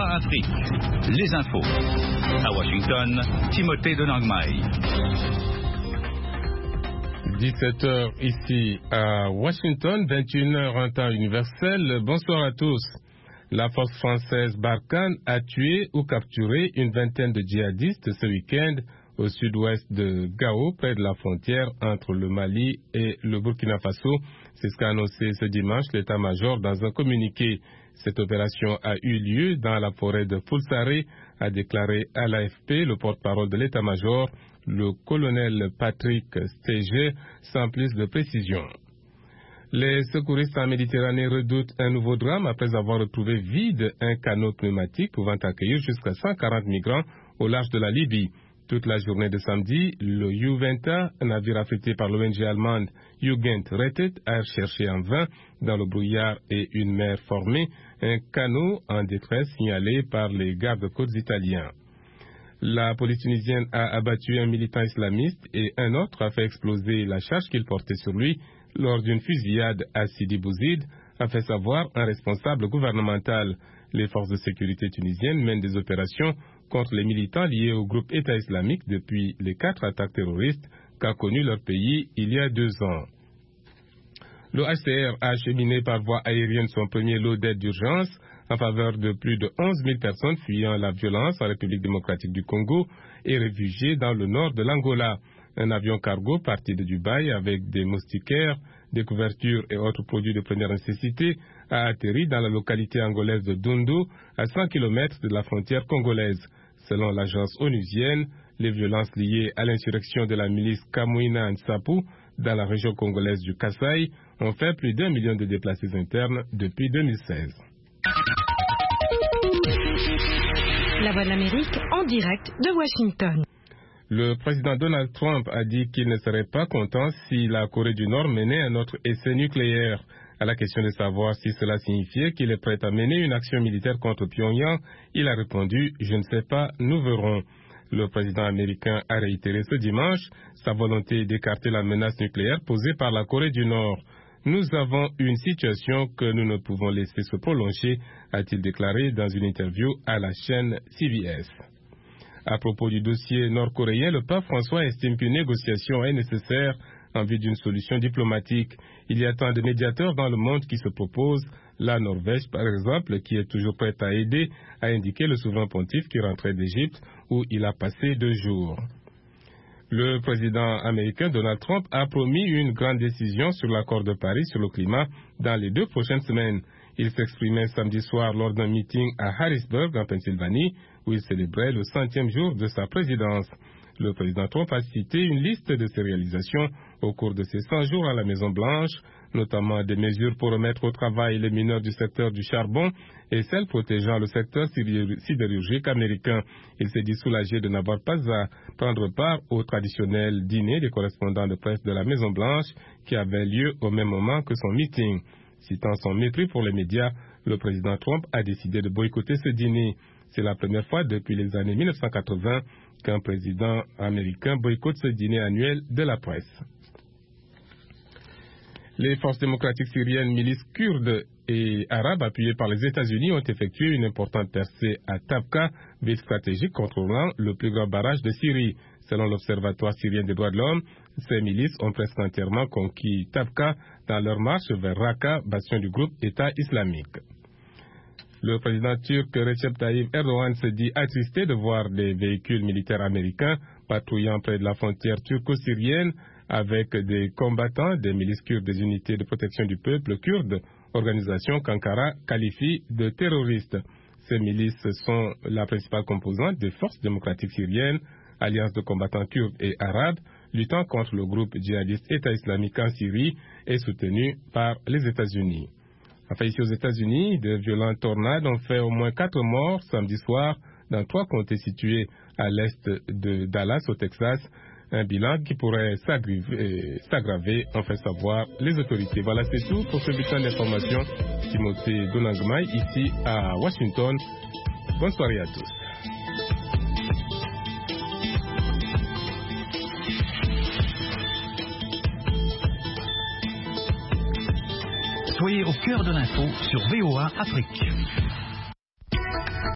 VOA Afrique, les infos. À Washington, Timothée Donangmai. 17h ici à Washington, 21h en temps universel. Bonsoir à tous. La force française Barkhane a tué ou capturé une vingtaine de djihadistes ce week-end au sud-ouest de Gao, près de la frontière entre le Mali et le Burkina Faso. C'est ce qu'a annoncé ce dimanche l'état-major dans un communiqué. Cette opération a eu lieu dans la forêt de Fulsare, a déclaré à l'AFP le porte-parole de l'état-major, le colonel Patrick Stege, sans plus de précision. Les secouristes en Méditerranée redoutent un nouveau drame après avoir retrouvé vide un canot pneumatique pouvant accueillir jusqu'à 140 migrants au large de la Libye. Toute la journée de samedi, le Juventa, un navire affrété par l'ONG allemande Jugend Rettet, a cherché en vain, dans le brouillard et une mer formée, un canot en détresse signalé par les gardes-côtes italiens. La police tunisienne a abattu un militant islamiste et un autre a fait exploser la charge qu'il portait sur lui lors d'une fusillade à Sidi Bouzid, a fait savoir un responsable gouvernemental. Les forces de sécurité tunisiennes mènent des opérations contre les militants liés au groupe État islamique depuis les 4 attaques terroristes qu'a connues leur pays il y a 2 ans. Le HCR a acheminé par voie aérienne son premier lot d'aide d'urgence en faveur de plus de 11 000 personnes fuyant la violence en République démocratique du Congo et réfugiées dans le nord de l'Angola. Un avion cargo parti de Dubaï avec des moustiquaires, des couvertures et autres produits de première nécessité a atterri dans la localité angolaise de Dundu, à 100 km de la frontière congolaise. Selon l'agence onusienne, les violences liées à l'insurrection de la milice Kamwina Nsapu dans la région congolaise du Kasaï ont fait plus d'1 million de déplacés internes depuis 2016. La Voix de l'Amérique en direct de Washington. Le président Donald Trump a dit qu'il ne serait pas content si la Corée du Nord menait un autre essai nucléaire. À la question de savoir si cela signifiait qu'il est prêt à mener une action militaire contre Pyongyang, il a répondu « Je ne sais pas, nous verrons ». Le président américain a réitéré ce dimanche sa volonté d'écarter la menace nucléaire posée par la Corée du Nord. « Nous avons une situation que nous ne pouvons laisser se prolonger », a-t-il déclaré dans une interview à la chaîne CBS. À propos du dossier nord-coréen, le pape François estime qu'une négociation est nécessaire en vue d'une solution diplomatique. Il y a tant de médiateurs dans le monde qui se proposent. La Norvège, par exemple, qui est toujours prête à aider, a indiqué le souverain pontife qui rentrait d'Égypte où il a passé 2 jours. Le président américain Donald Trump a promis une grande décision sur l'accord de Paris sur le climat dans les 2 prochaines semaines. Il s'exprimait samedi soir lors d'un meeting à Harrisburg, en Pennsylvanie, où il célébrait le 100e jour de sa présidence. Le président Trump a cité une liste de ses réalisations au cours de ses 100 jours à la Maison-Blanche, notamment des mesures pour remettre au travail les mineurs du secteur du charbon et celles protégeant le secteur sidérurgique américain. Il s'est dit soulagé de n'avoir pas à prendre part au traditionnel dîner des correspondants de presse de la Maison-Blanche qui avait lieu au même moment que son meeting. Citant son mépris pour les médias, le président Trump a décidé de boycotter ce dîner. C'est la première fois depuis les années 1980 qu'un président américain boycotte ce dîner annuel de la presse. Les forces démocratiques syriennes, milices kurdes et arabes appuyées par les États-Unis ont effectué une importante percée à Tabqa, ville stratégique contrôlant le plus grand barrage de Syrie. Selon l'Observatoire syrien des droits de l'homme, ces milices ont presque entièrement conquis Tabqa dans leur marche vers Raqqa, bastion du groupe État islamique. Le président turc Recep Tayyip Erdogan se dit attristé de voir des véhicules militaires américains patrouillant près de la frontière turco-syrienne avec des combattants des milices kurdes des unités de protection du peuple kurde, organisation qu'Ankara qualifie de terroriste. Ces milices sont la principale composante des forces démocratiques syriennes, alliance de combattants kurdes et arabes, luttant contre le groupe djihadiste État islamique en Syrie et soutenu par les États-Unis. Enfin, ici aux États-Unis, de violentes tornades ont fait au moins 4 morts samedi soir dans 3 comtés situés à l'est de Dallas, au Texas. Un bilan qui pourrait s'aggraver, en fait savoir les autorités. Voilà, c'est tout pour ce bulletin d'information. Timothée Donangmai, ici à Washington. Bonne soirée à tous. Soyez au cœur de l'info sur VOA Afrique.